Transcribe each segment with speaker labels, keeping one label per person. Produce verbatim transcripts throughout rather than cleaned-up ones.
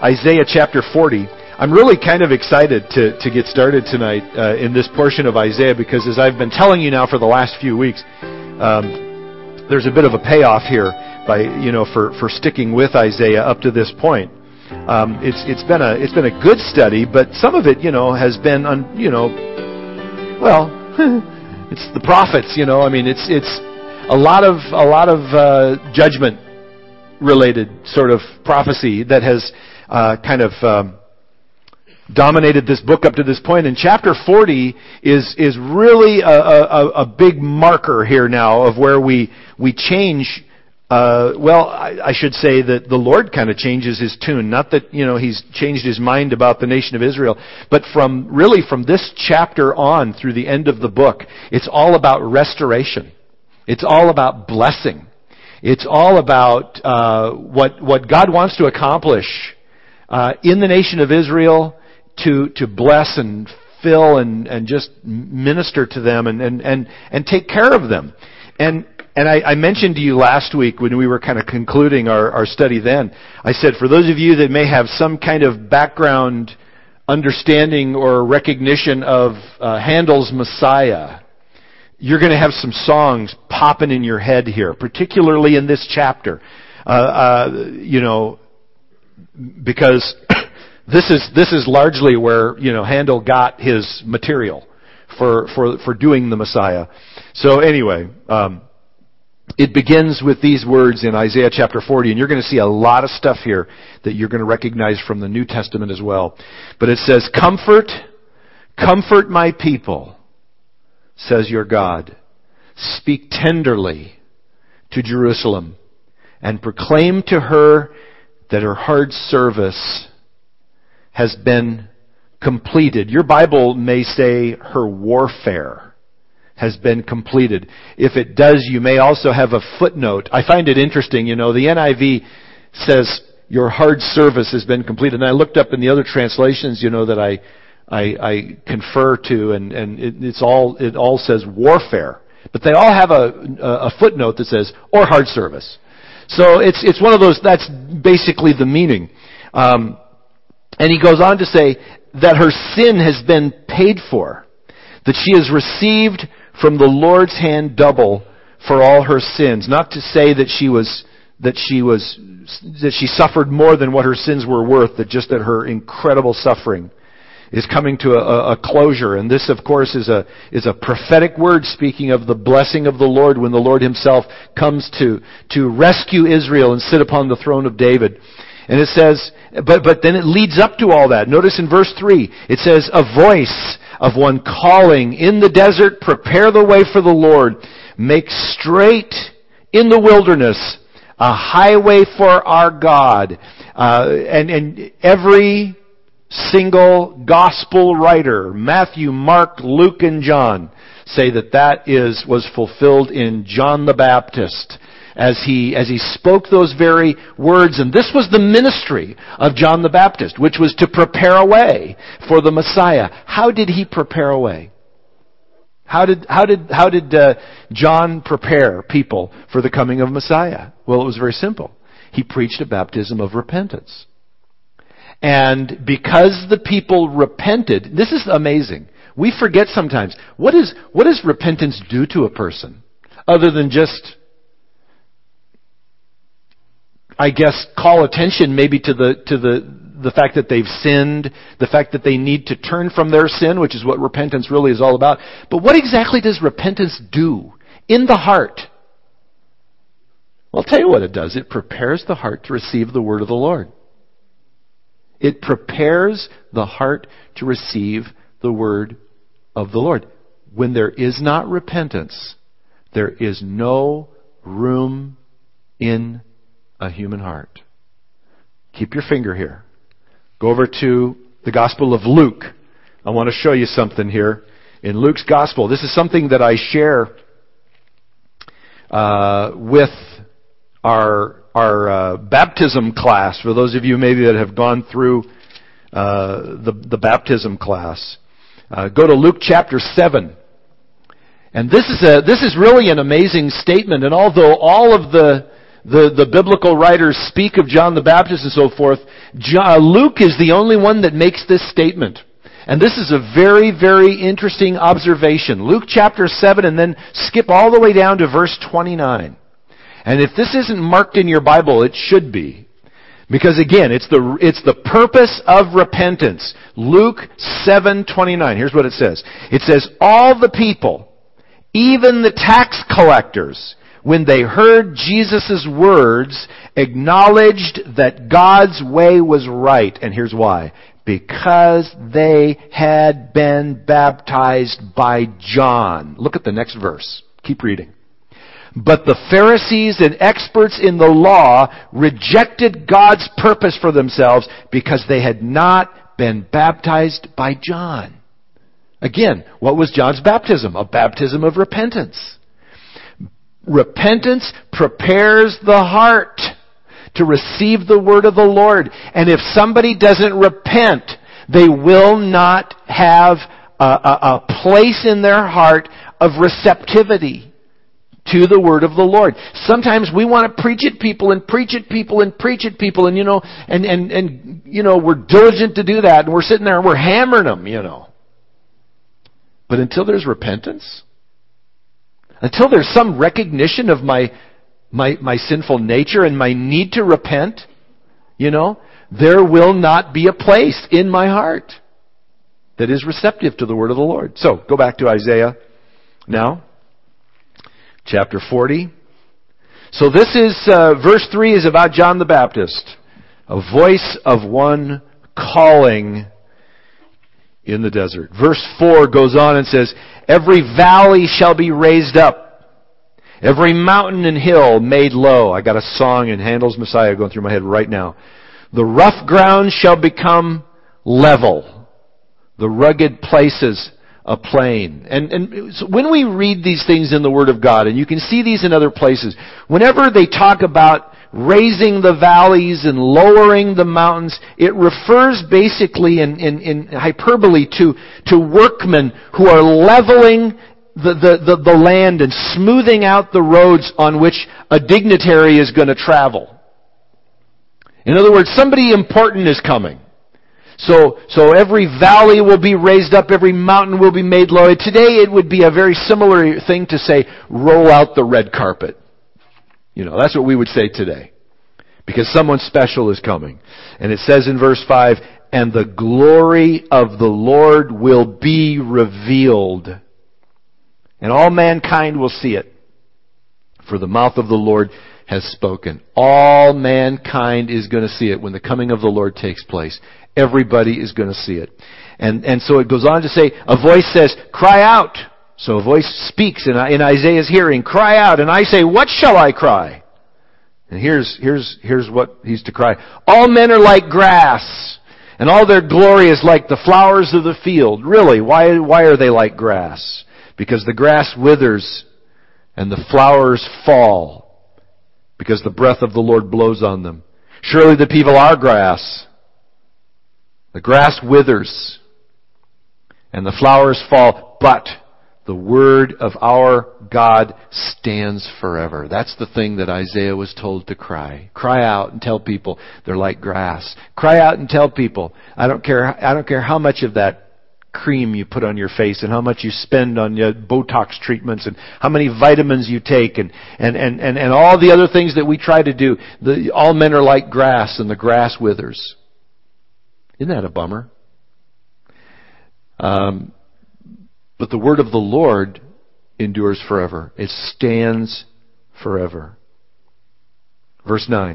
Speaker 1: Isaiah chapter forty. I'm really kind of excited to, to get started tonight uh, in this portion of Isaiah because as I've been telling you now for the last few weeks, um, there's a bit of a payoff here by you know for, for sticking with Isaiah up to this point. Um, it's it's been a it's been a good study, but some of it you know has been un, you know well it's the prophets you know I mean it's it's a lot of a lot of uh, judgment related sort of prophecy that has uh, kind of um, dominated this book up to this point. And chapter forty is is really a, a, a big marker here now of where we we change. Uh, well, I, I should say that the Lord kind of changes His tune. Not that you know He's changed His mind about the nation of Israel, but from really from this chapter on through the end of the book, it's all about restoration. It's all about blessing. It's all about uh, what what God wants to accomplish uh, in the nation of Israel to to bless and fill and, and just minister to them and, and, and, and take care of them. And and I, I mentioned to you last week when we were kind of concluding our, our study then, I said for those of you that may have some kind of background understanding or recognition of uh, Handel's Messiah, you're going to have some songs popping in your head here, particularly in this chapter. Uh, uh, you know, because this is this is largely where you know Handel got his material for for for doing the Messiah. So anyway, um, it begins with these words in Isaiah chapter forty, and you're going to see a lot of stuff here that you're going to recognize from the New Testament as well. But it says, "Comfort, comfort my people, says your God. Speak tenderly to Jerusalem and proclaim to her that her hard service has been completed." Your Bible may say her warfare has been completed. If it does, you may also have a footnote. I find it interesting, you know, the N I V says your hard service has been completed. And I looked up in the other translations, you know, that I I, I confer to, and, and it, it's all it all says warfare. But they all have a, a footnote that says, or hard service. So it's it's one of those, that's basically the meaning. Um, and he goes on to say that her sin has been paid for, that she has received from the Lord's hand double for all her sins. Not to say that she was that she was that she suffered more than what her sins were worth, that just that her incredible suffering is coming to a, a closure. And this, of course, is a is a prophetic word speaking of the blessing of the Lord when the Lord Himself comes to to rescue Israel and sit upon the throne of David. And it says, but but then it leads up to all that. Notice in verse three, it says, "A voice of one calling in the desert, prepare the way for the Lord. Make straight in the wilderness a highway for our God." Uh, and, and every single gospel writer, Matthew, Mark, Luke, and John, say that that is was fulfilled in John the Baptist as he as he spoke those very words. And this was the ministry of John the Baptist, which was to prepare a way for the Messiah. How did he prepare a way? How did how did how did uh, John prepare people for the coming of Messiah? Well, it was very simple. He preached a baptism of repentance. And because the people repented, this is amazing. We forget sometimes, what is what does repentance do to a person? Other than just, I guess, call attention maybe to the to the the fact that they've sinned, the fact that they need to turn from their sin, which is what repentance really is all about. But what exactly does repentance do in the heart? Well, I'll tell you what it does. It prepares the heart to receive the word of the Lord. It prepares the heart to receive the word of the Lord. When there is not repentance, there is no room in a human heart. Keep your finger here. Go over to the Gospel of Luke. I want to show you something here in Luke's Gospel. This is something that I share uh, with our our uh, baptism class. For those of you maybe that have gone through uh, the the baptism class, uh, go to Luke chapter seven. And this is a this is really an amazing statement. And although all of the the, the biblical writers speak of John the Baptist and so forth, John, Luke is the only one that makes this statement. And this is a very, very interesting observation. Luke chapter seven, and then skip all the way down to verse twenty-nine. And if this isn't marked in your Bible, it should be. Because again, it's the, it's the purpose of repentance. Luke seven twenty-nine. Here's what it says. It says, all the people, even the tax collectors, when they heard Jesus' words, acknowledged that God's way was right. And here's why. Because they had been baptized by John. Look at the next verse. Keep reading. But the Pharisees and experts in the law rejected God's purpose for themselves because they had not been baptized by John. Again, what was John's baptism? A baptism of repentance. Repentance prepares the heart to receive the word of the Lord. And if somebody doesn't repent, they will not have a, a, a place in their heart of receptivity to the word of the Lord. Sometimes we want to preach at people and preach at people and preach at people and, you know, and, and, and, you know, we're diligent to do that and we're sitting there and we're hammering them, you know. But until there's repentance, until there's some recognition of my My, my sinful nature and my need to repent, you know, there will not be a place in my heart that is receptive to the word of the Lord. So, go back to Isaiah now. Chapter forty. So this is, uh, verse three is about John the Baptist. A voice of one calling in the desert. Verse four goes on and says, every valley shall be raised up. Every mountain and hill made low. I got a song in Handel's Messiah going through my head right now. The rough ground shall become level. The rugged places a plain. And, and so when we read these things in the Word of God, and you can see these in other places, whenever they talk about raising the valleys and lowering the mountains, it refers basically in, in, in hyperbole to, to workmen who are leveling The, the, the, the land and smoothing out the roads on which a dignitary is going to travel. In other words, somebody important is coming. So, so every valley will be raised up, every mountain will be made low. Today it would be a very similar thing to say, roll out the red carpet. You know, that's what we would say today. Because someone special is coming. And it says in verse five, and the glory of the Lord will be revealed. And all mankind will see it. For the mouth of the Lord has spoken. All mankind is going to see it when the coming of the Lord takes place. Everybody is going to see it. And, and so it goes on to say, a voice says, cry out. So a voice speaks in, in Isaiah's hearing, cry out. And I say, what shall I cry? And here's, here's, here's what he's to cry. All men are like grass, and all their glory is like the flowers of the field. Really, why, why are they like grass? Because the grass withers and the flowers fall because the breath of the Lord blows on them. Surely the people are grass. The grass withers and the flowers fall, but the word of our God stands forever. That's the thing that Isaiah was told to cry. Cry out and tell people they're like grass. Cry out and tell people, I don't care, I don't care how much of that cream you put on your face and how much you spend on your Botox treatments and how many vitamins you take and, and, and, and, and all the other things that we try to do. The, all men are like grass and the grass withers. Isn't that a bummer? Um, but the word of the Lord endures forever. It stands forever. Verse nine.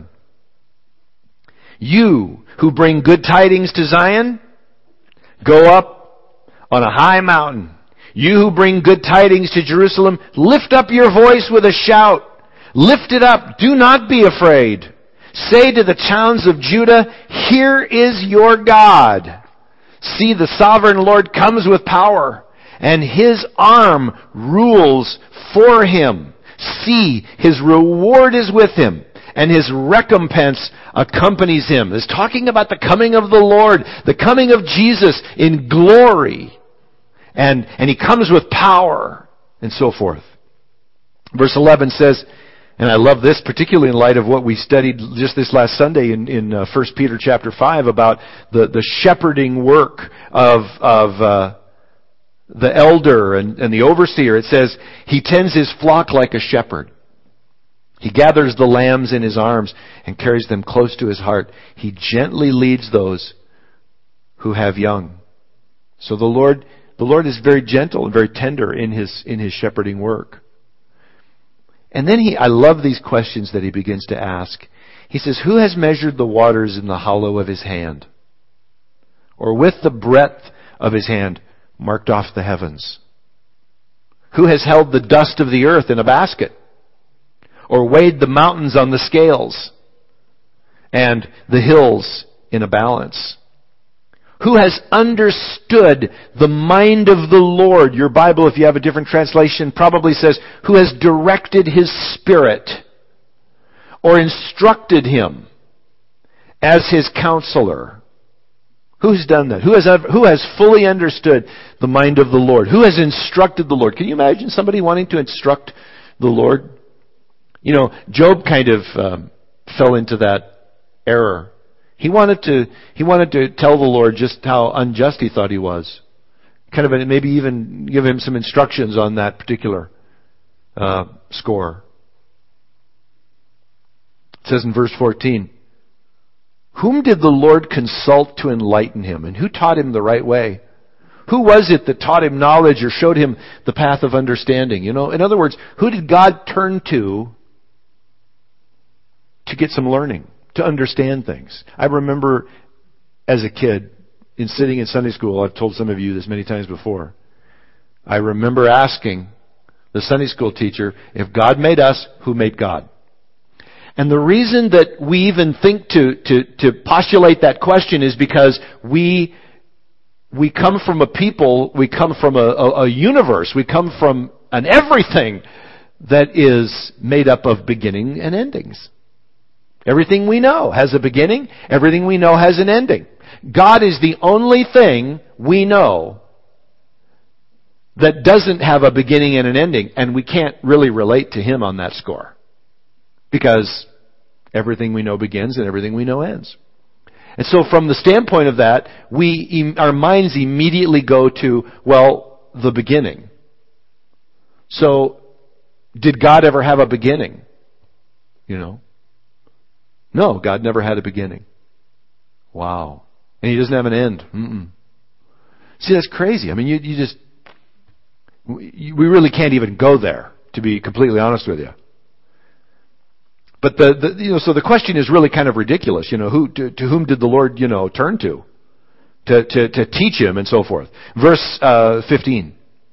Speaker 1: You who bring good tidings to Zion, go up on a high mountain. You who bring good tidings to Jerusalem, lift up your voice with a shout. Lift it up. Do not be afraid. Say to the towns of Judah, here is your God. See, the sovereign Lord comes with power, and his arm rules for him. See, his reward is with him, and his recompense accompanies him. It's talking about the coming of the Lord, the coming of Jesus in glory. And, and he comes with power, and so forth. Verse eleven says, And I love this, particularly in light of what we studied just this last Sunday in, in uh, First Peter chapter five about the, the shepherding work of, of uh, the elder and, and the overseer. It says, he tends his flock like a shepherd. He gathers the lambs in his arms and carries them close to his heart. He gently leads those who have young. So the Lord, the Lord is very gentle and very tender in his, in his shepherding work. And then he, I love these questions that he begins to ask. He says, who has measured the waters in the hollow of his hand? Or with the breadth of his hand marked off the heavens? Who has held the dust of the earth in a basket? Or weighed the mountains on the scales and the hills in a balance? Who has understood the mind of the Lord? Your Bible, if you have a different translation, probably says, who has directed his spirit or instructed him as his counselor? Who's done that? Who has ever, who has fully understood the mind of the Lord? Who has instructed the Lord? Can you imagine somebody wanting to instruct the Lord? You know, Job kind of um, fell into that error. He wanted to, he wanted to tell the Lord just how unjust he thought he was. Kind of maybe even give him some instructions on that particular uh, score. It says in verse fourteen, whom did the Lord consult to enlighten him? And who taught him the right way? Who was it that taught him knowledge or showed him the path of understanding? You know, in other words, who did God turn to to get some learning, to understand things? I remember as a kid, in sitting in Sunday school, I've told some of you this many times before, I remember asking the Sunday school teacher, if God made us, who made God? And the reason that we even think to, to, to postulate that question is because we, we come from a people, we come from a, a, a universe, we come from an everything that is made up of beginning and endings. Everything we know has a beginning. Everything we know has an ending. God is the only thing we know that doesn't have a beginning and an ending, and we can't really relate to Him on that score. Because everything we know begins and everything we know ends. And so from the standpoint of that, we, our minds immediately go to, well, the beginning. So, did God ever have a beginning? You know? No, God never had a beginning. Wow. And He doesn't have an end. Mm-mm. See, that's crazy. I mean, you, you just, we really can't even go there, to be completely honest with you. But the, the you know, so the question is really kind of ridiculous. You know, who, to, to whom did the Lord, you know, turn to? To, to, to teach Him and so forth. Verse, uh, fifteen.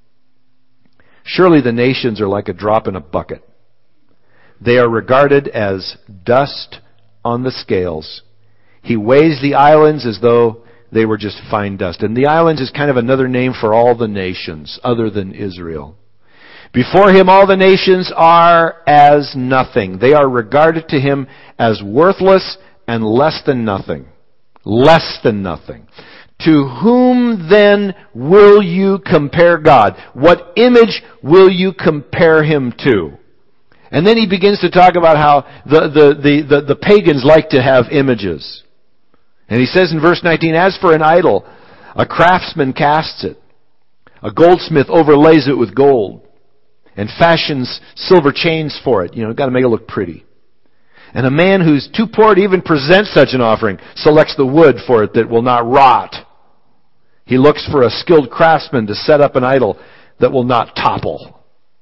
Speaker 1: Surely the nations are like a drop in a bucket. They are regarded as dust on the scales. He weighs the islands as though they were just fine dust. And the islands is kind of another name for all the nations other than Israel. Before Him all the nations are as nothing. They are regarded to Him as worthless and less than nothing. Less than nothing. To whom then will you compare God? What image will you compare Him to? And then he begins to talk about how the, the, the, the, the pagans like to have images. And he says in verse nineteen, as for an idol, a craftsman casts it. A goldsmith overlays it with gold and fashions silver chains for it. You know, got to make it look pretty. And a man who's too poor to even present such an offering selects the wood for it that will not rot. He looks for a skilled craftsman to set up an idol that will not topple.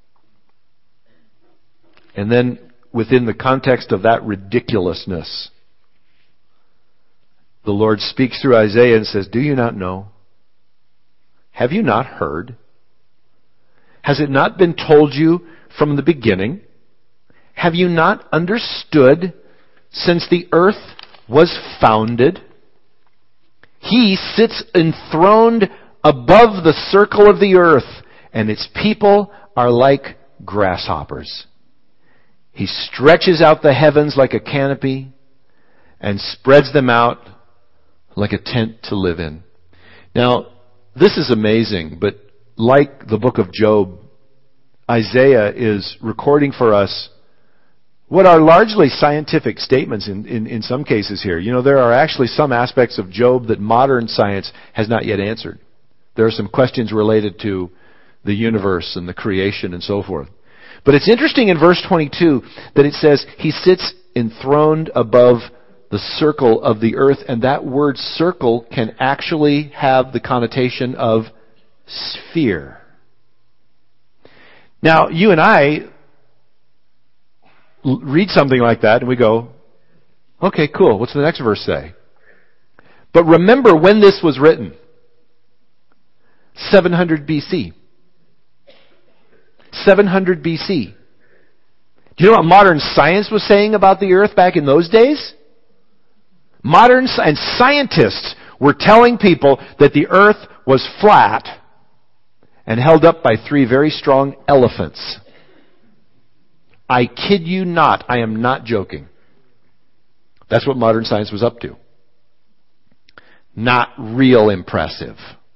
Speaker 1: And then, within the context of that ridiculousness, the Lord speaks through Isaiah and says, do you not know? Have you not heard? Has it not been told you from the beginning? Have you not understood since the earth was founded? He sits enthroned above the circle of the earth, and its people are like grasshoppers. He stretches out the heavens like a canopy and spreads them out like a tent to live in. Now, this is amazing, but like the book of Job, Isaiah is recording for us what are largely scientific statements in, in, in some cases here. You know, there are actually some aspects of Job that modern science has not yet answered. There are some questions related to the universe and the creation and so forth. But it's interesting in verse twenty-two that it says, he sits enthroned above the circle of the earth, and that word circle can actually have the connotation of sphere. Now, you and I read something like that and we go, okay, cool, what's the next verse say? But remember when this was written. seven hundred B C. seven hundred B C. Do you know what modern science was saying about the earth back in those days? Modern and scientists were telling people that the earth was flat and held up by three very strong elephants. I kid you not. I am not joking. That's what modern science was up to. Not real impressive.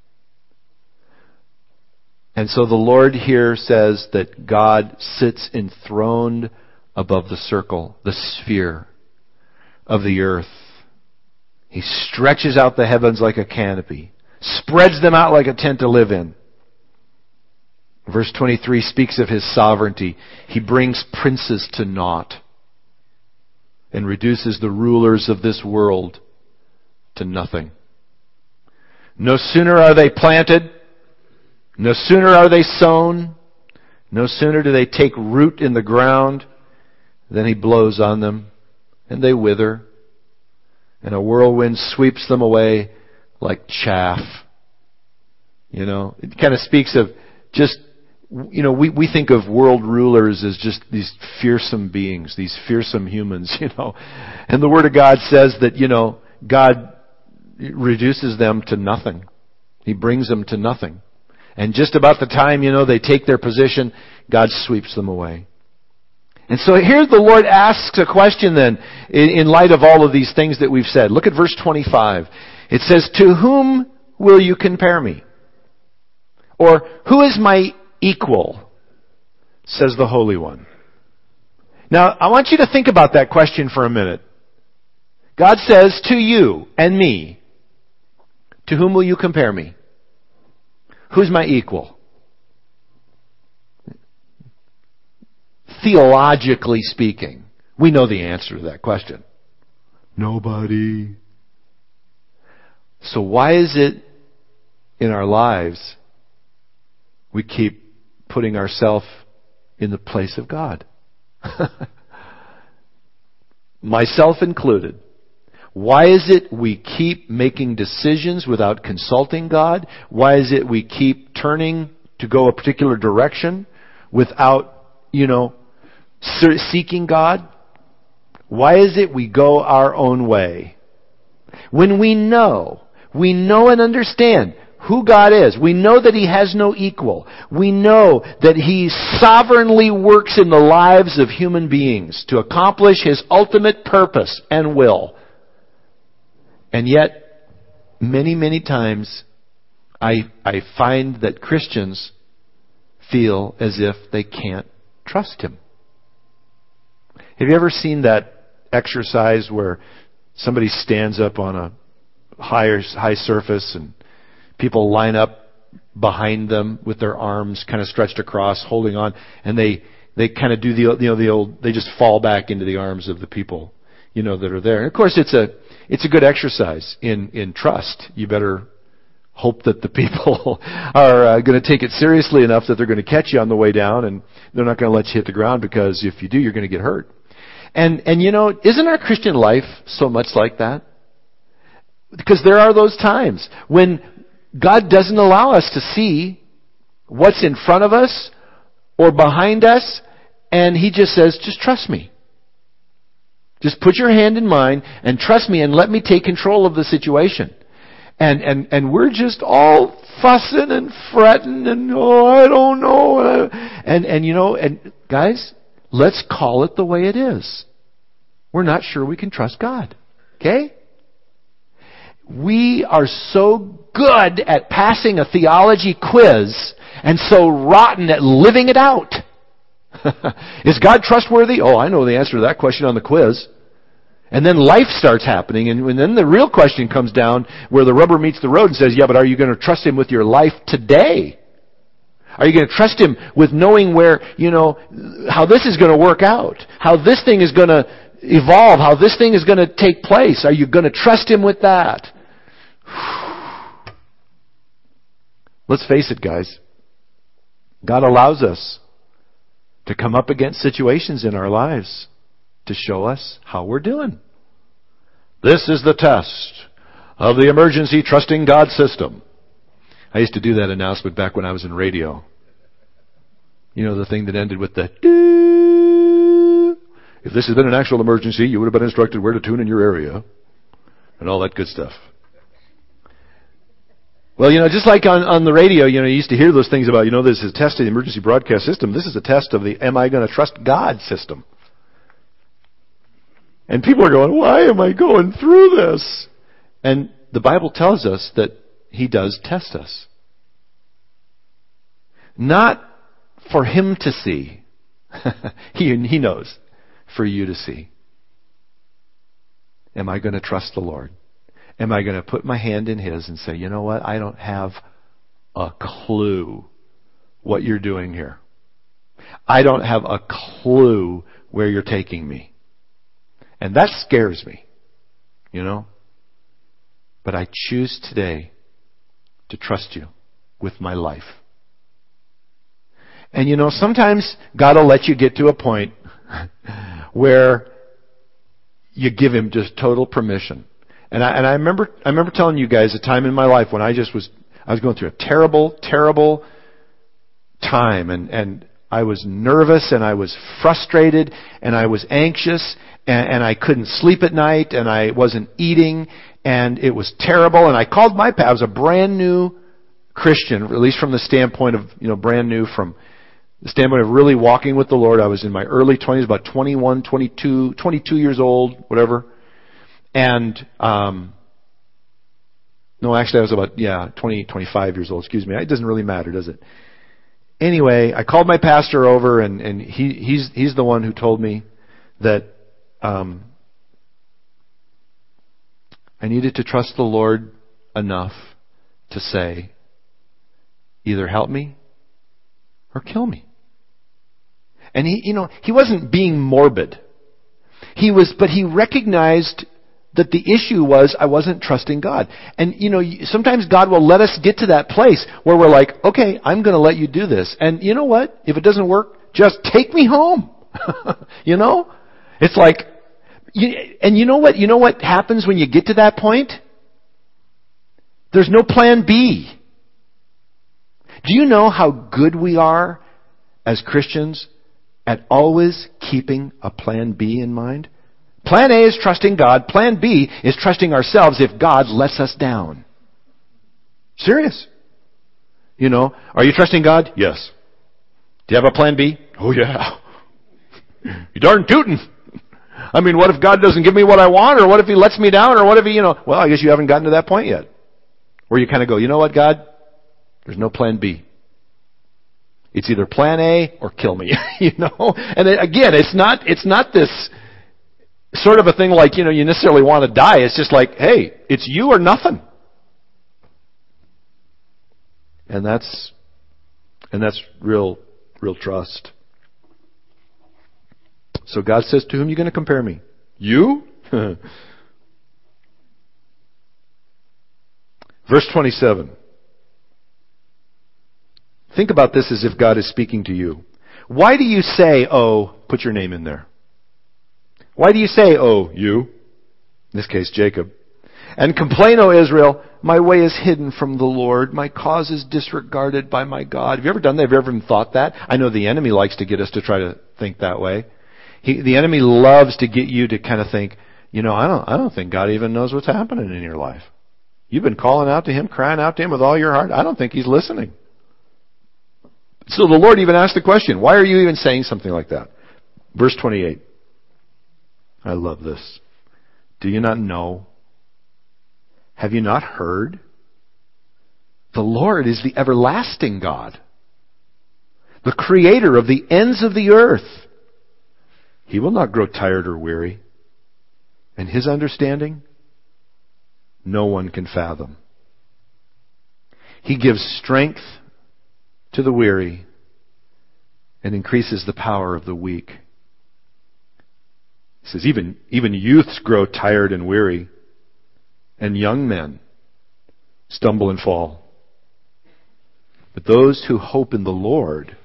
Speaker 1: And so the Lord here says that God sits enthroned above the circle, the sphere of the earth. He stretches out the heavens like a canopy, spreads them out like a tent to live in. Verse twenty-three speaks of His sovereignty. He brings princes to naught and reduces the rulers of this world to nothing. No sooner are they planted, no sooner are they sown, no sooner do they take root in the ground, than He blows on them, and they wither, and a whirlwind sweeps them away like chaff. You know, it kind of speaks of just, you know, we, we think of world rulers as just these fearsome beings, these fearsome humans, you know. And the Word of God says that, you know, God reduces them to nothing. He brings them to nothing. And just about the time, you know, they take their position, God sweeps them away. And so here the Lord asks a question then, in, in light of all of these things that we've said. Look at verse twenty-five. It says, to whom will you compare me? Or, who is my equal? Says the Holy One. Now, I want you to think about that question for a minute. God says to you and me, to whom will you compare me? Who's my equal? Theologically speaking, we know the answer to that question. Nobody. So why is it in our lives we keep putting ourselves in the place of God? Myself included. Why is it we keep making decisions without consulting God? Why is it we keep turning to go a particular direction without, you know, seeking God? Why is it we go our own way? When we know, we know and understand who God is. We know that He has no equal. We know that He sovereignly works in the lives of human beings to accomplish His ultimate purpose and will. And yet, many, many times, I, I find that Christians feel as if they can't trust Him. Have you ever seen that exercise where somebody stands up on a higher, high surface and people line up behind them with their arms kind of stretched across, holding on, and they, they kind of do the, you know, the old, they just fall back into the arms of the people, you know, that are there. And of course, it's a, it's a good exercise in, in trust. You better hope that the people are uh, going to take it seriously enough that they're going to catch you on the way down, and they're not going to let you hit the ground, because if you do, you're going to get hurt. And, and you know, isn't our Christian life so much like that? Because there are those times when God doesn't allow us to see what's in front of us or behind us, and He just says, just trust me. Just put your hand in mine and trust me and let me take control of the situation. And, and, and we're just all fussing and fretting and, oh, I don't know. And, and you know, and guys, let's call it the way it is. We're not sure we can trust God. Okay? We are so good at passing a theology quiz and so rotten at living it out. Is God trustworthy? Oh, I know the answer to that question on the quiz. And then life starts happening, and then the real question comes down where the rubber meets the road and says, yeah, but are you going to trust Him with your life today? Are you going to trust Him with knowing where, you know, how this is going to work out? How this thing is going to evolve? How this thing is going to take place? Are you going to trust Him with that? Let's face it, guys. God allows us to come up against situations in our lives to show us how we're doing. This is the test of the emergency trusting God system. I used to do that announcement back when I was in radio. You know, the thing that ended with the doo. If this had been an actual emergency, you would have been instructed where to tune in your area. And all that good stuff. Well, you know, just like on, on the radio, you know, you used to hear those things about, you know, this is a test of the emergency broadcast system. This is a test of the am I going to trust God system. And people are going, why am I going through this? And the Bible tells us that He does test us. Not for Him to see. he, he knows. For you to see. Am I going to trust the Lord? Am I going to put my hand in His and say, you know what? I don't have a clue what you're doing here. I don't have a clue where you're taking me. And that scares me. You know? But I choose today to trust you with my life. And you know, sometimes God will let you get to a point where you give Him just total permission. And I, and I remember, I remember telling you guys a time in my life when I just was, I was going through a terrible, terrible time, and, and I was nervous, and I was frustrated, and I was anxious, and, and I couldn't sleep at night, and I wasn't eating, and it was terrible, and I called my pastor. I was a brand new Christian, at least from the standpoint of, you know, brand new from the standpoint of really walking with the Lord. I was in my early twenties, about twenty-one, twenty-two, twenty-two years old, whatever. And, um, no, actually I was about, yeah, twenty, twenty-five years old, excuse me. It doesn't really matter, does it? Anyway, I called my pastor over, and, and he, he's, he's the one who told me that, um, I needed to trust the Lord enough to say, either help me or kill me. And he, you know, he wasn't being morbid. He was, but he recognized that the issue was I wasn't trusting God. And, you know, sometimes God will let us get to that place where we're like, okay, I'm going to let you do this. And you know what? If it doesn't work, just take me home. You know? It's like, you, and you know what? You know what happens when you get to that point? There's no plan B. Do you know how good we are as Christians at always keeping a plan B in mind? Plan A is trusting God. Plan B is trusting ourselves if God lets us down. Serious. You know, are you trusting God? Yes. Do you have a plan B? Oh yeah. You darn tootin'. I mean, what if God doesn't give me what I want? Or what if He lets me down? Or what if He, you know, well, I guess you haven't gotten to that point yet. Where you kind of go, you know what, God? There's no plan B. It's either plan A or kill me. You know? And it, again, it's not, it's not this sort of a thing like, you know, you necessarily want to die. It's just like, hey, it's you or nothing. And that's, and that's real, real trust. So God says, to whom are you going to compare me? You? Verse twenty-seven. Think about this as if God is speaking to you. Why do you say, oh, put your name in there. Why do you say, oh, you? In this case, Jacob. And complain, O Israel, my way is hidden from the Lord. My cause is disregarded by my God. Have you ever done that? Have you ever even thought that? I know the enemy likes to get us to try to think that way. He, the enemy loves to get you to kind of think, you know, I don't, I don't think God even knows what's happening in your life. You've been calling out to Him, crying out to Him with all your heart. I don't think He's listening. So the Lord even asked the question, why are you even saying something like that? Verse twenty-eight. I love this. Do you not know? Have you not heard? The Lord is the everlasting God, the Creator of the ends of the earth. He will not grow tired or weary. And His understanding, no one can fathom. He gives strength to the weary and increases the power of the weak. He says, even, even youths grow tired and weary, and young men stumble and fall. But those who hope in the Lord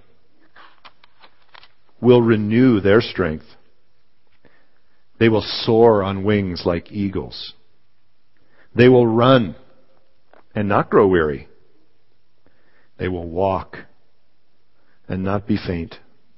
Speaker 1: will renew their strength. They will soar on wings like eagles. They will run and not grow weary. They will walk and not be faint.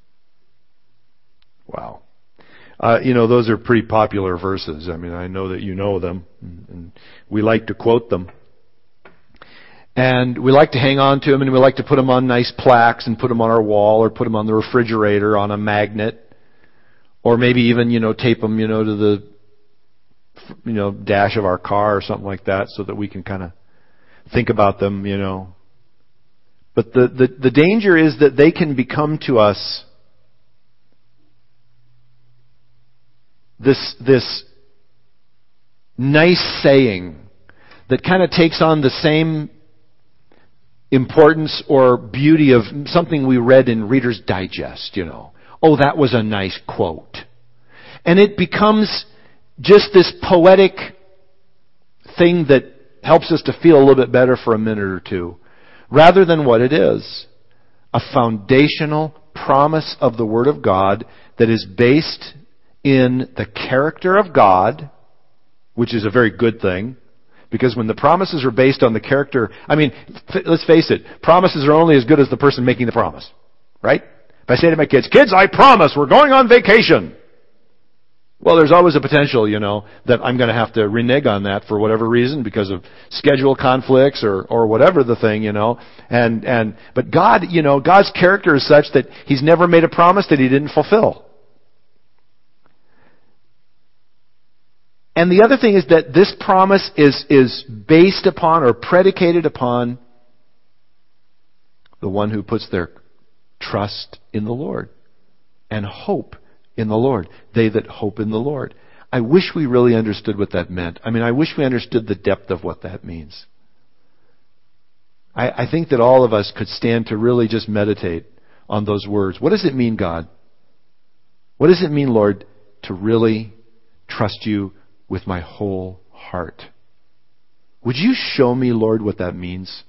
Speaker 1: Wow. Uh, you know, those are pretty popular verses. I mean, I know that you know them, and we like to quote them. And we like to hang on to them, and we like to put them on nice plaques and put them on our wall or put them on the refrigerator on a magnet. Or maybe even, you know, tape them, you know, to the, you know, dash of our car or something like that so that we can kind of think about them, you know. But the, the, the danger is that they can become to us this, this nice saying that kind of takes on the same importance or beauty of something we read in Reader's Digest, you know. Oh, that was a nice quote. And it becomes just this poetic thing that helps us to feel a little bit better for a minute or two, rather than what it is. A foundational promise of the Word of God that is based in the character of God, which is a very good thing. Because when the promises are based on the character, I mean, f- let's face it, promises are only as good as the person making the promise. Right? If I say to my kids, kids, I promise we're going on vacation. Well, there's always a potential, you know, that I'm going to have to renege on that for whatever reason because of schedule conflicts or, or whatever the thing, you know. And, and, but God, you know, God's character is such that He's never made a promise that He didn't fulfill. And the other thing is that this promise is, is based upon or predicated upon the one who puts their trust in the Lord and hope in the Lord. They that hope in the Lord. I wish we really understood what that meant. I mean, I wish we understood the depth of what that means. I, I think that all of us could stand to really just meditate on those words. What does it mean, God? What does it mean, Lord, to really trust You with my whole heart? Would You show me, Lord, what that means?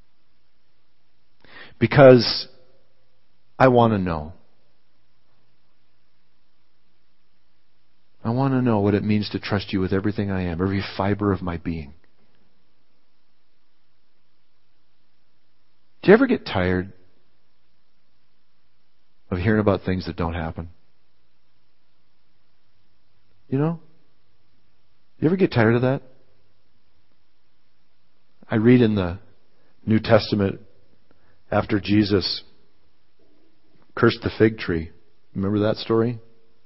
Speaker 1: Because I want to know. I want to know what it means to trust You with everything I am, every fiber of my being. Do you ever get tired of hearing about things that don't happen? You know? You ever get tired of that? I read in the New Testament after Jesus cursed the fig tree. Remember that story?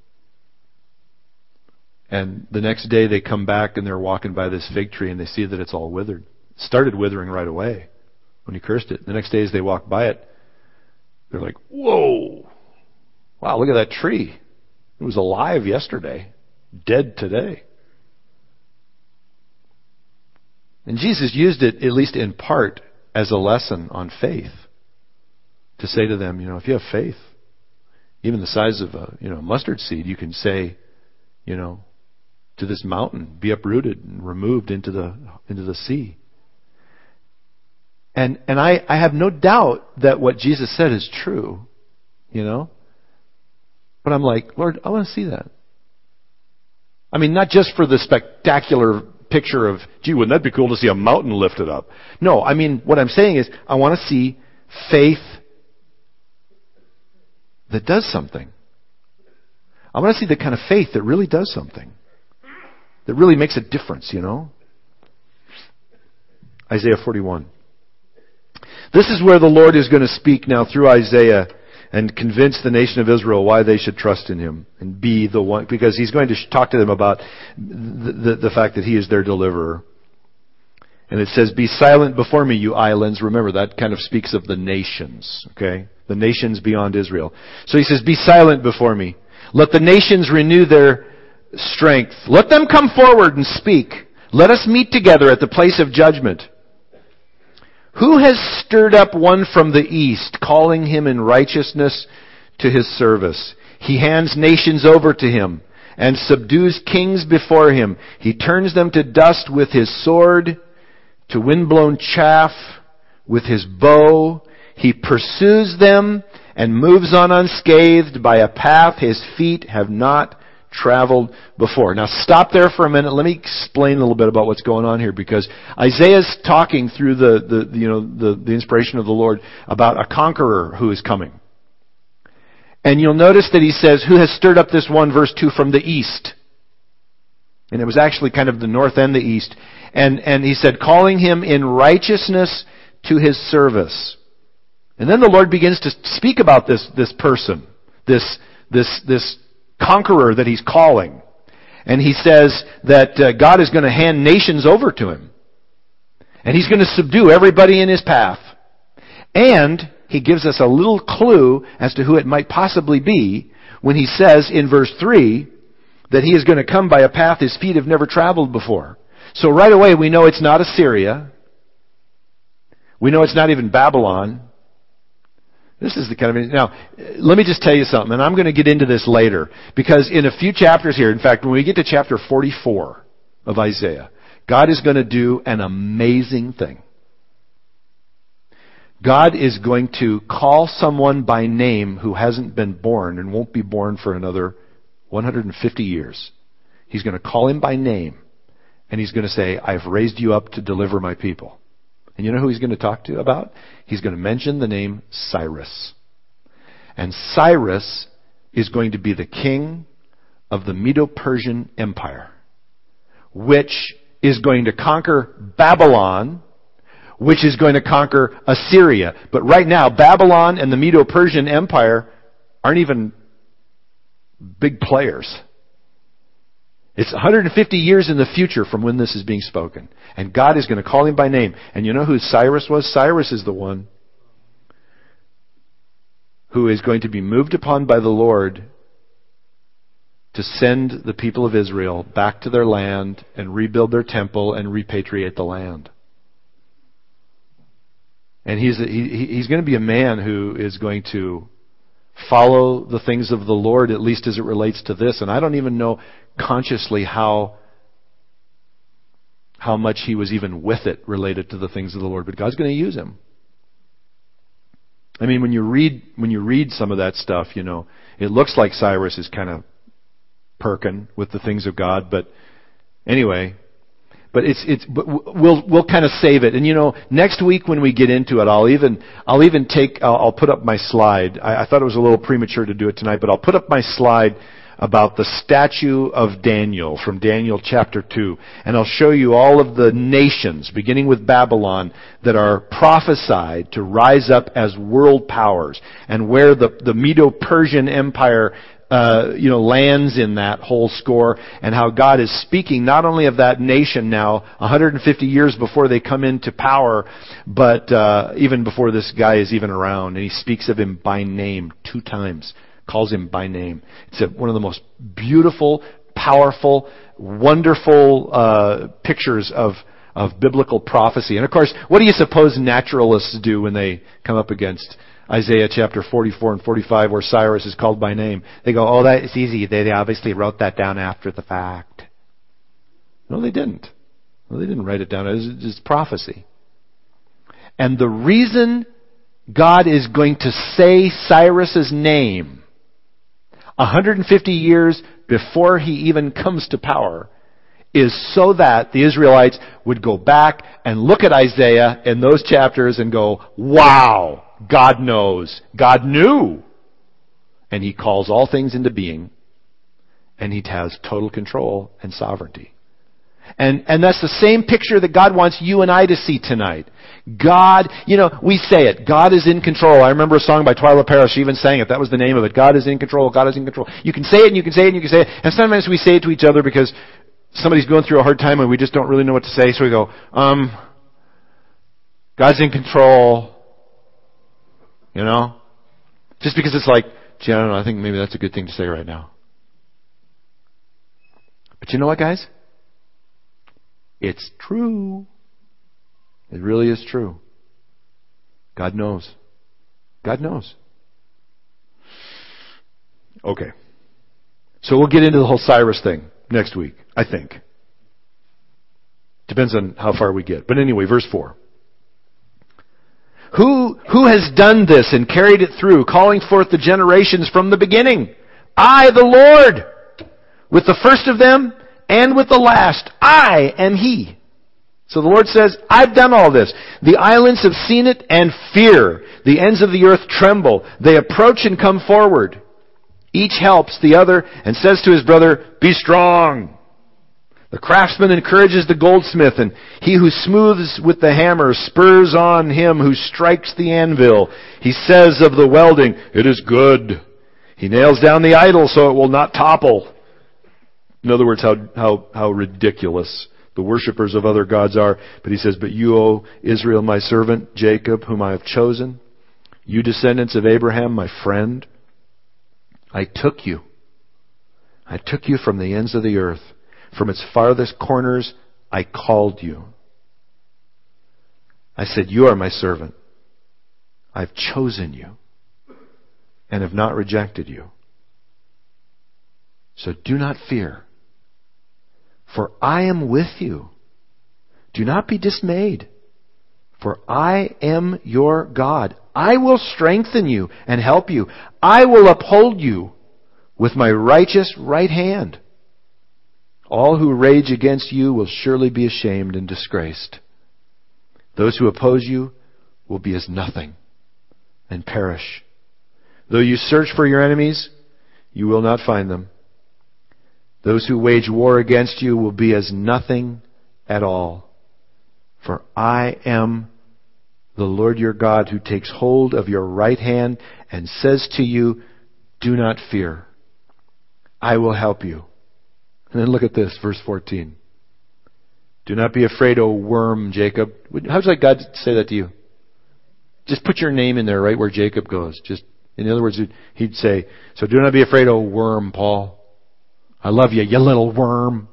Speaker 1: And the next day they come back and they're walking by this fig tree and they see that it's all withered. It started withering right away when He cursed it. The next day as they walk by it, they're like, whoa! Wow, look at that tree. It was alive yesterday, dead today. And Jesus used it, at least in part, as a lesson on faith. To say to them, you know, if you have faith, even the size of a, you know, mustard seed, you can say, you know, to this mountain, be uprooted and removed into the into the sea. And and I, I have no doubt that what Jesus said is true, you know. But I'm like, Lord, I want to see that. I mean, not just for the spectacular picture of, gee, wouldn't that be cool to see a mountain lifted up? No, I mean, what I'm saying is, I want to see faith that does something. I want to see the kind of faith that really does something. That really makes a difference, you know. Isaiah forty-one. This is where the Lord is going to speak now through Isaiah and convince the nation of Israel why they should trust in Him and be the one, because He's going to talk to them about the, the, the fact that He is their deliverer. And it says, be silent before me, you islands. Remember, that kind of speaks of the nations, okay? The nations beyond Israel. So he says, be silent before me. Let the nations renew their strength. Let them come forward and speak. Let us meet together at the place of judgment. Who has stirred up one from the east, calling him in righteousness to his service? He hands nations over to him and subdues kings before him. He turns them to dust with his sword, to windblown chaff with his bow. He pursues them and moves on unscathed by a path his feet have not traveled before. Now stop there for a minute. Let me explain a little bit about what's going on here, because Isaiah's talking through the, the you know the, the inspiration of the Lord about a conqueror who is coming. And you'll notice that he says, who has stirred up this one, verse two, from the east. And it was actually kind of the north and the east. And, and he said, calling him in righteousness to his service. And then the Lord begins to speak about this, this person, this, this, this conqueror that he's calling. And he says that uh, God is going to hand nations over to him. And he's going to subdue everybody in his path. And he gives us a little clue as to who it might possibly be when he says in verse three that he is going to come by a path his feet have never traveled before. So right away we know it's not Assyria. We know it's not even Babylon. This is the kind of... Now, let me just tell you something, and I'm going to get into this later, because in a few chapters here, in fact, when we get to chapter forty-four of Isaiah, God is going to do an amazing thing. God is going to call someone by name who hasn't been born and won't be born for another one hundred fifty years. He's going to call him by name, and he's going to say, I've raised you up to deliver my people. And you know who he's going to talk to about? He's going to mention the name Cyrus. And Cyrus is going to be the king of the Medo-Persian Empire, which is going to conquer Babylon, which is going to conquer Assyria. But right now, Babylon and the Medo-Persian Empire aren't even big players. It's one hundred fifty years in the future from when this is being spoken. And God is going to call him by name. And you know who Cyrus was? Cyrus is the one who is going to be moved upon by the Lord to send the people of Israel back to their land and rebuild their temple and repatriate the land. And he's a, he, he's going to be a man who is going to follow the things of the Lord, at least as it relates to this. And I don't even know consciously how how much he was even with it related to the things of the Lord. But God's going to use him. I mean, when you read when you read some of that stuff, you know, it looks like Cyrus is kind of perking with the things of God. But anyway... But it's it's but we'll we'll kind of save it. And you know, next week when we get into it, I'll even I'll even take I'll, I'll put up my slide. I, I thought it was a little premature to do it tonight, but I'll put up my slide about the statue of Daniel from Daniel chapter two, and I'll show you all of the nations, beginning with Babylon, that are prophesied to rise up as world powers, and where the the Medo-Persian Empire Uh, you know, lands in that whole score, and how God is speaking not only of that nation now, one hundred fifty years before they come into power, but uh, even before this guy is even around. And he speaks of him by name two times, calls him by name. It's a, one of the most beautiful, powerful, wonderful uh, pictures of of biblical prophecy. And of course, what do you suppose naturalists do when they come up against Isaiah chapter forty-four and forty-five, where Cyrus is called by name? They go, oh, that's easy. They, they obviously wrote that down after the fact. No, they didn't. No, they didn't write it down. It was just prophecy. And the reason God is going to say Cyrus's name one hundred fifty years before he even comes to power is so that the Israelites would go back and look at Isaiah in those chapters and go, wow, God knows. God knew. And he calls all things into being. And he has total control and sovereignty. And, and that's the same picture that God wants you and I to see tonight. God, you know, we say it. God is in control. I remember a song by Twyla Parrish. She even sang it. That was the name of it. God is in control. God is in control. You can say it and you can say it and you can say it. And sometimes we say it to each other because somebody's going through a hard time and we just don't really know what to say. So we go, um, God's in control. You know? Just because it's like, gee, I don't know, I think maybe that's a good thing to say right now. But you know what, guys? It's true. It really is true. God knows. God knows. Okay. So we'll get into the whole Cyrus thing next week, I think. Depends on how far we get. But anyway, verse four. Who, who has done this and carried it through, calling forth the generations from the beginning? I, the Lord, with the first of them and with the last. I am He. So the Lord says, I've done all this. The islands have seen it and fear. The ends of the earth tremble. They approach and come forward. Each helps the other and says to his brother, be strong. The craftsman encourages the goldsmith, and he who smooths with the hammer spurs on him who strikes the anvil. He says of the welding, it is good. He nails down the idol so it will not topple. In other words, how, how, how ridiculous the worshippers of other gods are. But he says, but you, O Israel, my servant, Jacob, whom I have chosen, you descendants of Abraham, my friend, I took you. I took you from the ends of the earth. From its farthest corners, I called you. I said, you are my servant. I've chosen you and have not rejected you. So do not fear, for I am with you. Do not be dismayed, for I am your God. I will strengthen you and help you. I will uphold you with my righteous right hand. All who rage against you will surely be ashamed and disgraced. Those who oppose you will be as nothing and perish. Though you search for your enemies, you will not find them. Those who wage war against you will be as nothing at all. For I am the Lord your God, who takes hold of your right hand and says to you, do not fear. I will help you. And then look at this, verse fourteen. Do not be afraid, O worm, Jacob. How would you like God to say that to you? Just put your name in there right where Jacob goes. Just, in other words, he'd say, so do not be afraid, O worm, Paul. I love you, you little worm.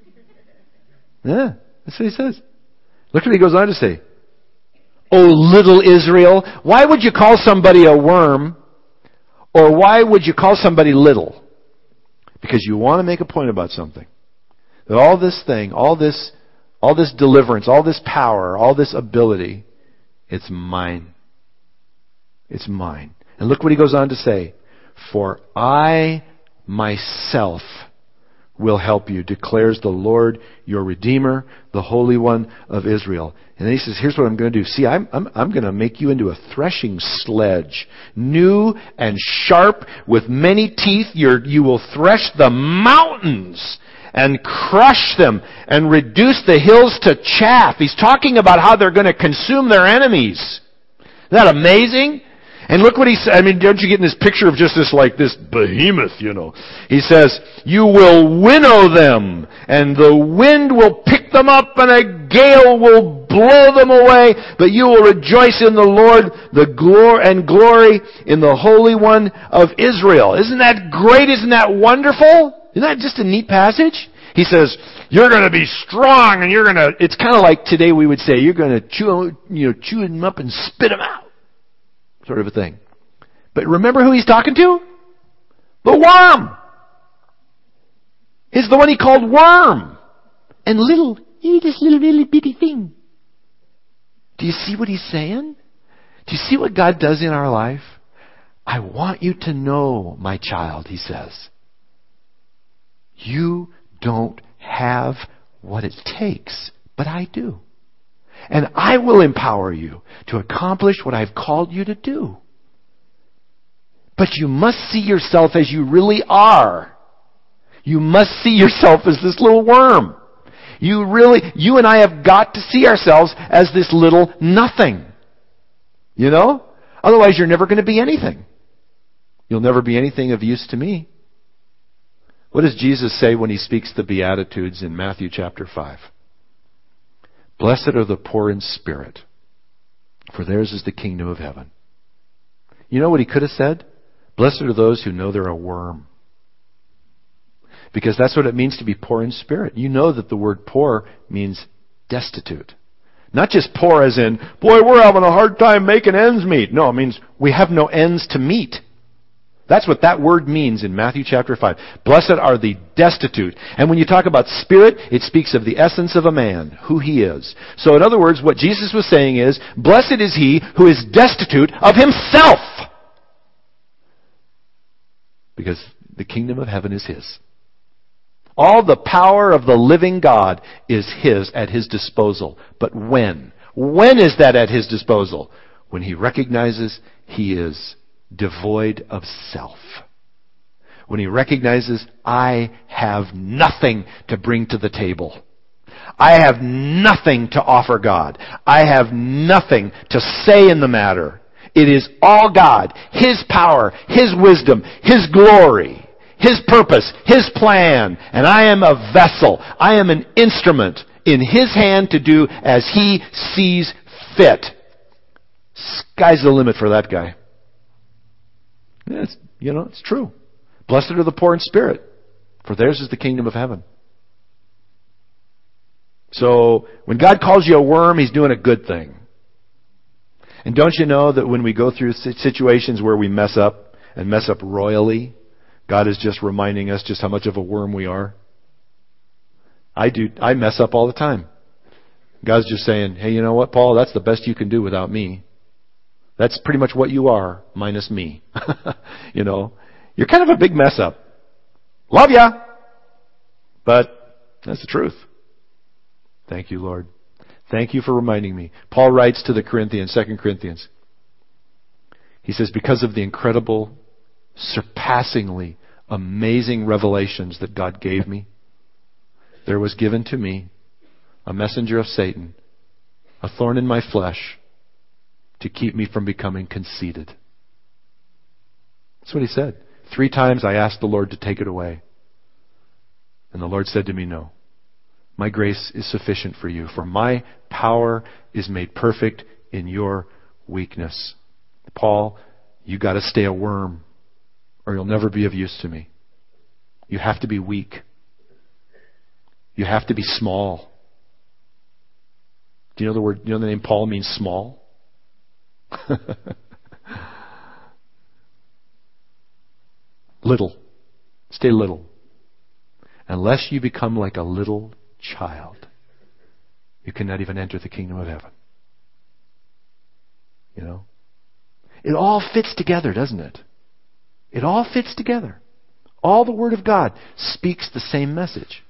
Speaker 1: Yeah, that's what he says. Look what he goes on to say. O little Israel. Why would you call somebody a worm? Or why would you call somebody little? Because you want to make a point about something. That all this thing, all this, all this deliverance, all this power, all this ability, it's mine. It's mine. And look what he goes on to say. For I myself will help you, declares the Lord, your Redeemer, the Holy One of Israel. And then he says, here's what I'm going to do. See, I'm, I'm, I'm going to make you into a threshing sledge, new and sharp with many teeth. You're, you will thresh the mountains and crush them and reduce the hills to chaff. He's talking about how they're going to consume their enemies. Isn't that amazing? And look what he said. I mean, don't you get in this picture of just this, like, this behemoth, you know. He says, you will winnow them, and the wind will pick them up, and a gale will blow them away, but you will rejoice in the Lord, the glory and glory in the Holy One of Israel. Isn't that great? Isn't that wonderful? Isn't that just a neat passage? He says, you're going to be strong, and you're going to, it's kind of like today we would say, you're going to chew, you know, chew them up and spit them out. Sort of a thing. But remember who he's talking to? The worm. He's the one he called worm. And little, you this little, little bitty thing. Do you see what he's saying? Do you see what God does in our life? I want you to know, my child, he says. You don't have what it takes, but I do. And I will empower you to accomplish what I've called you to do. But you must see yourself as you really are. You must see yourself as this little worm. You really, you and I have got to see ourselves as this little nothing. You know? Otherwise you're never going to be anything. You'll never be anything of use to me. What does Jesus say when he speaks the Beatitudes in Matthew chapter five? Blessed are the poor in spirit, for theirs is the kingdom of heaven. You know what he could have said? Blessed are those who know they're a worm. Because that's what it means to be poor in spirit. You know that the word poor means destitute. Not just poor as in, boy, we're having a hard time making ends meet. No, it means we have no ends to meet. That's what that word means in Matthew chapter five. Blessed are the destitute. And when you talk about spirit, it speaks of the essence of a man, who he is. So in other words, what Jesus was saying is, blessed is he who is destitute of himself. Because the kingdom of heaven is his. All the power of the living God is his, at his disposal. But when? When is that at his disposal? When he recognizes he is devoid of self. When he recognizes, I have nothing to bring to the table. I have nothing to offer God. I have nothing to say in the matter. It is all God, his power, his wisdom, his glory, his purpose, his plan. And I am a vessel. I am an instrument in his hand to do as he sees fit. Sky's the limit for that guy. It's, you know, it's true. Blessed are the poor in spirit, for theirs is the kingdom of heaven. So, when God calls you a worm, he's doing a good thing. And don't you know that when we go through situations where we mess up, and mess up royally, God is just reminding us just how much of a worm we are? I do. I mess up all the time. God's just saying, hey, you know what, Paul? That's the best you can do without me. That's pretty much what you are, minus me. You know, you're kind of a big mess up. Love ya! But that's the truth. Thank you, Lord. Thank you for reminding me. Paul writes to the Corinthians, Second Corinthians. He says, because of the incredible, surpassingly amazing revelations that God gave me, there was given to me a messenger of Satan, a thorn in my flesh, to keep me from becoming conceited. That's what he said. Three times I asked the Lord to take it away. And the Lord said to me, no. My grace is sufficient for you, for my power is made perfect in your weakness. Paul, you got to stay a worm, or you'll never be of use to me. You have to be weak. You have to be small. Do you know the word? You know the name Paul means small? Little. Stay little. Unless you become like a little child, you cannot even enter the kingdom of heaven. You know? It all fits together, doesn't it? It all fits together. All the Word of God speaks the same message.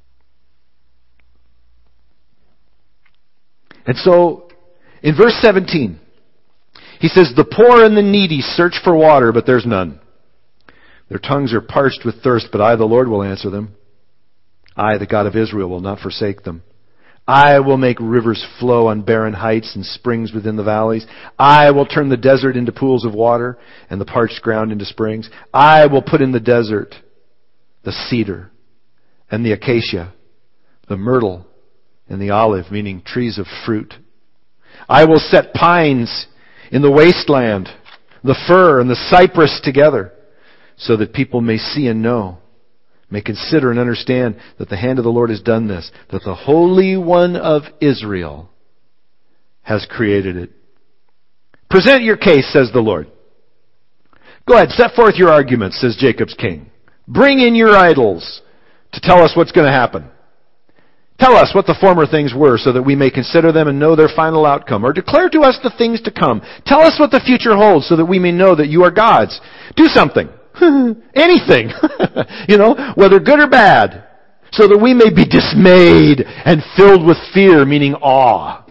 Speaker 1: And so, in verse seventeen, he says, the poor and the needy search for water, but there's none. Their tongues are parched with thirst, but I, the Lord, will answer them. I, the God of Israel, will not forsake them. I will make rivers flow on barren heights and springs within the valleys. I will turn the desert into pools of water and the parched ground into springs. I will put in the desert the cedar and the acacia, the myrtle and the olive, meaning trees of fruit. I will set pines in the wasteland, the fir and the cypress together, so that people may see and know, may consider and understand that the hand of the Lord has done this, that the Holy One of Israel has created it. Present your case, says the Lord. Go ahead, set forth your arguments, says Jacob's king. Bring in your idols to tell us what's going to happen. Tell us what the former things were so that we may consider them and know their final outcome. Or declare to us the things to come. Tell us what the future holds so that we may know that you are gods. Do something. Anything. You know, whether good or bad. So that we may be dismayed and filled with fear, meaning awe.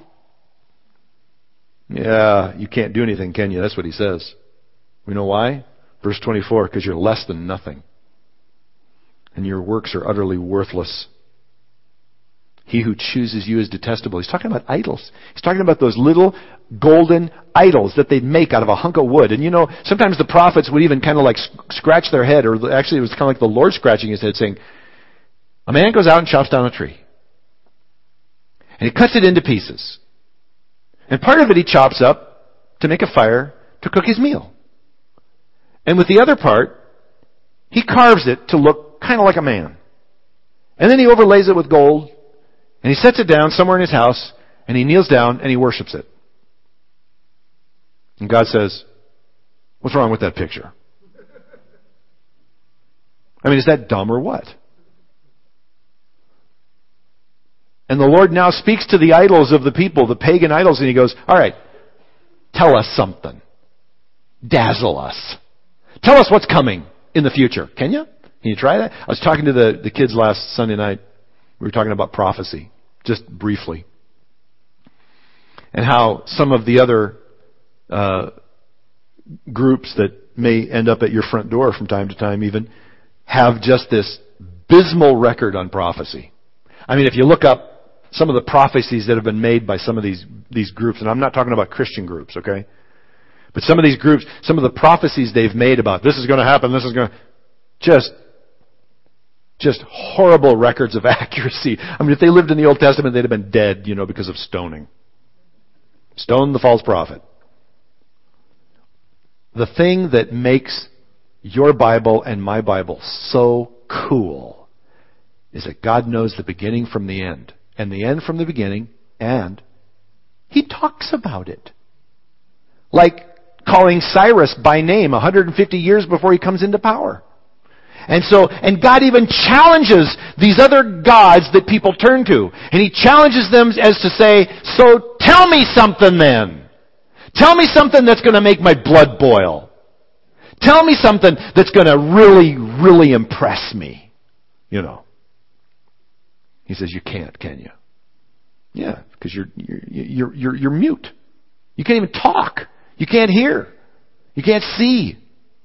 Speaker 1: Yeah, you can't do anything, can you? That's what he says. We know why? Verse twenty-four, because you're less than nothing. And your works are utterly worthless. He who chooses you is detestable. He's talking about idols. He's talking about those little golden idols that they'd make out of a hunk of wood. And you know, sometimes the prophets would even kind of like scratch their head, or actually it was kind of like the Lord scratching his head saying, a man goes out and chops down a tree. And he cuts it into pieces. And part of it he chops up to make a fire to cook his meal. And with the other part, he carves it to look kind of like a man. And then he overlays it with gold, and he sets it down somewhere in his house, and he kneels down and he worships it. And God says, what's wrong with that picture? I mean, is that dumb or what? And the Lord now speaks to the idols of the people, the pagan idols, and he goes, all right, tell us something. Dazzle us. Tell us what's coming in the future. Can you? Can you try that? I was talking to the, the kids last Sunday night. We were talking about prophecy, just briefly. And how some of the other uh, groups that may end up at your front door from time to time even have just this abysmal record on prophecy. I mean, if you look up some of the prophecies that have been made by some of these these groups, and I'm not talking about Christian groups, okay? But some of these groups, some of the prophecies they've made about this is going to happen, this is going to... Just, just horrible records of accuracy. I mean, if they lived in the Old Testament, they'd have been dead, you know, because of stoning. Stone the false prophet. The thing that makes your Bible and my Bible so cool is that God knows the beginning from the end, and the end from the beginning, and He talks about it. Like calling Cyrus by name one hundred fifty years before he comes into power. And so, and God even challenges these other gods that people turn to. And He challenges them as to say, so tell me something then. Tell me something that's going to make my blood boil. Tell me something that's going to really, really impress me. You know. He says, you can't, can you? Yeah, because you're, you're, you're, you're, you're mute. You can't even talk. You can't hear. You can't see.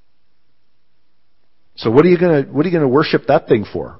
Speaker 1: So what are you going to, what are you going to worship that thing for?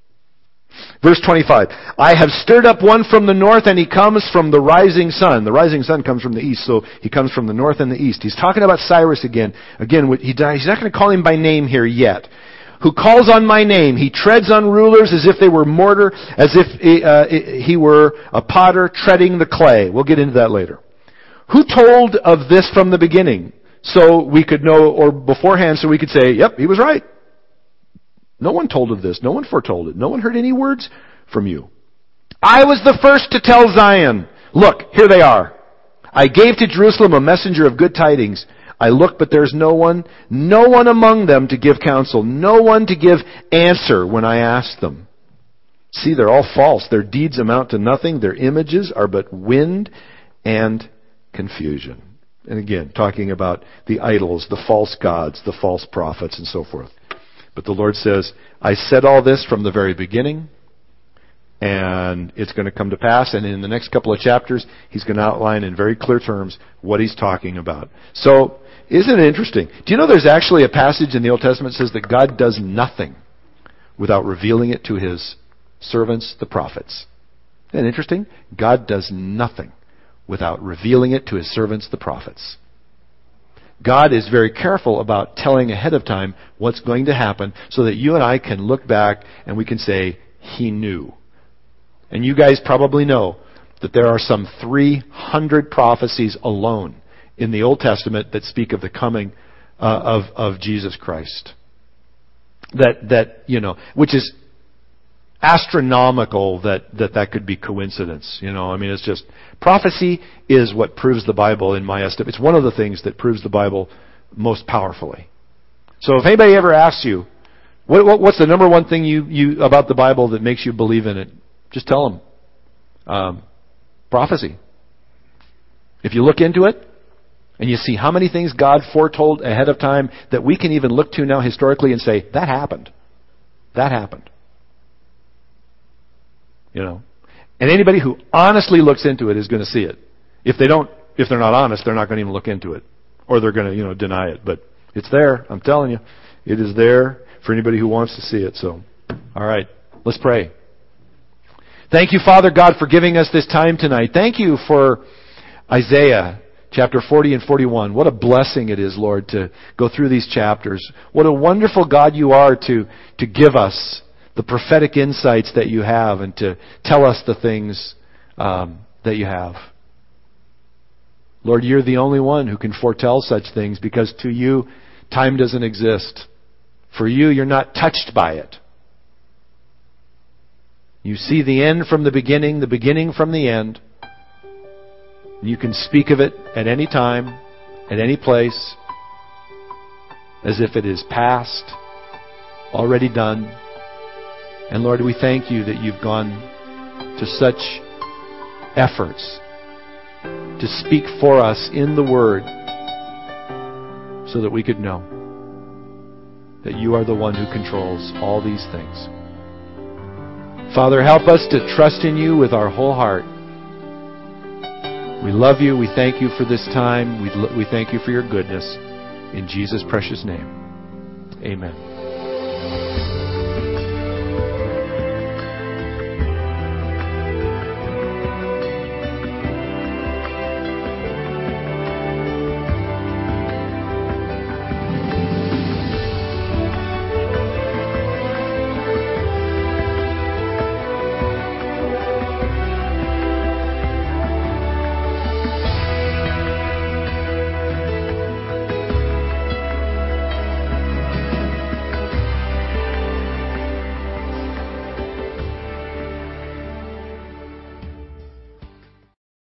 Speaker 1: Verse twenty-five. I have stirred up one from the north, and he comes from the rising sun. The rising sun comes from the east, so he comes from the north and the east. He's talking about Cyrus again. Again, he, he's not going to call him by name here yet. Who calls on my name. He treads on rulers as if they were mortar, as if he, uh, he were a potter treading the clay. We'll get into that later. Who told of this from the beginning? So we could know, or beforehand, so we could say, yep, he was right. No one told of this. No one foretold it. No one heard any words from you. I was the first to tell Zion, look, here they are. I gave to Jerusalem a messenger of good tidings. I look, but there's no one, no one among them to give counsel, no one to give answer when I ask them. See, they're all false. Their deeds amount to nothing. Their images are but wind and confusion. And again, talking about the idols, the false gods, the false prophets, and so forth. But the Lord says, I said all this from the very beginning, and it's going to come to pass. And in the next couple of chapters, He's going to outline in very clear terms what He's talking about. So, isn't it interesting? Do you know there's actually a passage in the Old Testament that says that God does nothing without revealing it to His servants, the prophets? Isn't it interesting? God does nothing without revealing it to His servants, the prophets. God is very careful about telling ahead of time what's going to happen so that you and I can look back and we can say, He knew. And you guys probably know that there are some three hundred prophecies alone in the Old Testament that speak of the coming uh, of, of Jesus Christ. That, that, you know, which is astronomical that, that that could be coincidence. You know, I mean, it's just, prophecy is what proves the Bible in my estimate. It's one of the things that proves the Bible most powerfully. So if anybody ever asks you, what, what, what's the number one thing you, you about the Bible that makes you believe in it? Just tell them. Um, prophecy. If you look into it, and you see how many things God foretold ahead of time that we can even look to now historically and say, that happened. That happened. You know, and anybody who honestly looks into it is going to see it. If they don't, if they're not honest, they're not going to even look into it, or they're going to, you know, deny it. But it's there. I'm telling you, it is there for anybody who wants to see it. So, all right, let's pray. Thank you, Father God, for giving us this time tonight. Thank you for Isaiah chapter forty and forty-one. What a blessing it is, Lord, to go through these chapters. What a wonderful God you are to to give us the prophetic insights that you have and to tell us the things um, that you have. Lord, you're the only one who can foretell such things, because to you, time doesn't exist. For you, you're not touched by it. You see the end from the beginning, the beginning from the end. You can speak of it at any time, at any place, as if it is past, already done. And Lord, we thank you that you've gone to such efforts to speak for us in the Word so that we could know that you are the one who controls all these things. Father, help us to trust in you with our whole heart. We love you. We thank you for this time. We, we thank you for your goodness. In Jesus' precious name, amen.